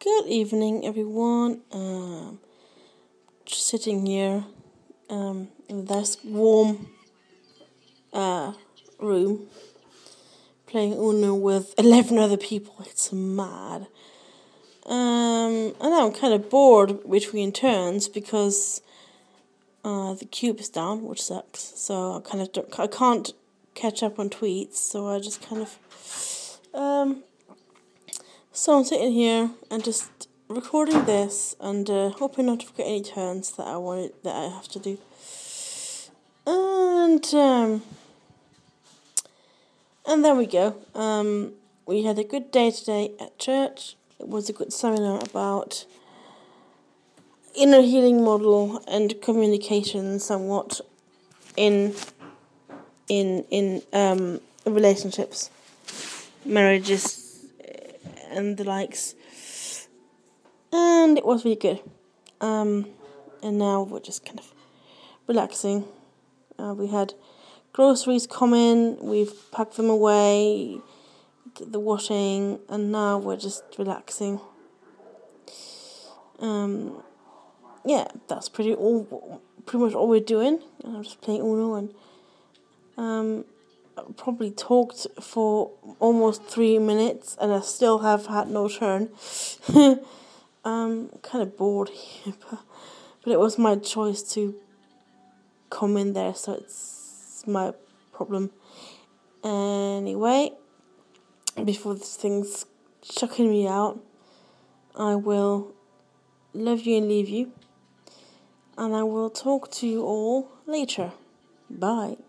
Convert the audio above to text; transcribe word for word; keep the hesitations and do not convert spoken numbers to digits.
Good evening, everyone. Um, just sitting here um, in this warm uh, room, playing Uno with eleven other people. It's mad. Um, and now I'm kind of bored between turns because uh, the cube is down, which sucks. So I kind of don't, I can't catch up on tweets. So I just kind of um. So I'm sitting here and just recording this and uh, hoping not to forget any turns that I wanted that I have to do. And um, and there we go. Um, we had a good day today at church. It was a good seminar about inner healing model and communication, somewhat in in in um relationships, marriages, and the likes. And it was really good. Um, and now we're just kind of relaxing. Uh, we had groceries come in, we've packed them away, did the washing, and now we're just relaxing. Um, yeah, that's pretty all, pretty much all we're doing. I'm just playing Uno, and um, I probably talked for almost three minutes, and I still have had no turn. I'm kind of bored here, but, but it was my choice to come in there, so it's my problem. Anyway, before this thing's chucking me out, I will love you and leave you, and I will talk to you all later. Bye.